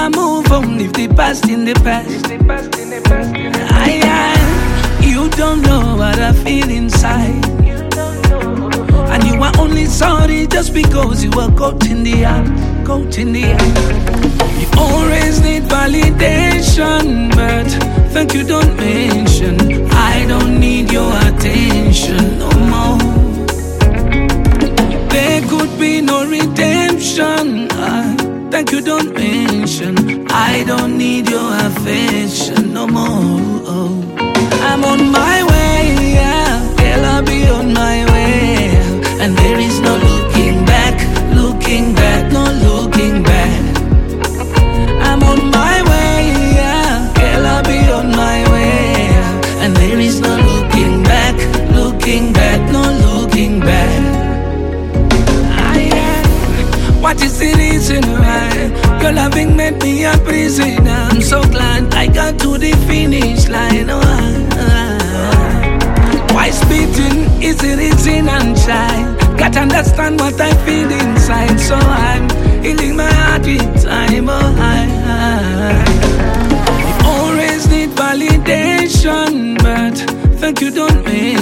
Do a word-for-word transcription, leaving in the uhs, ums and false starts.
move on, leave the past in the past. I, I, you don't know what I feel inside. And you are only sorry just because you were caught in the act, caught in the act. You always need validation, but thank you don't mention. I don't need your attention no more. There could be no redemption. Uh, thank you don't mention. I don't need your affection no more. Oh. I'm on my way, yeah. Girl, I'll be on my way. And there is no looking back, looking back, no looking back. I'm on my way, yeah. Girl, I'll be on my way. And there is no looking back, looking back, no looking back. I am. What is the reason why your loving made me a prisoner? I'm so glad I got to the finish line. Oh, I, why spitting is the reason I'm shy? Can't understand what I feel inside, so I'm healing my heart with time. Oh, I, I, you always need validation, but thank you don't mention.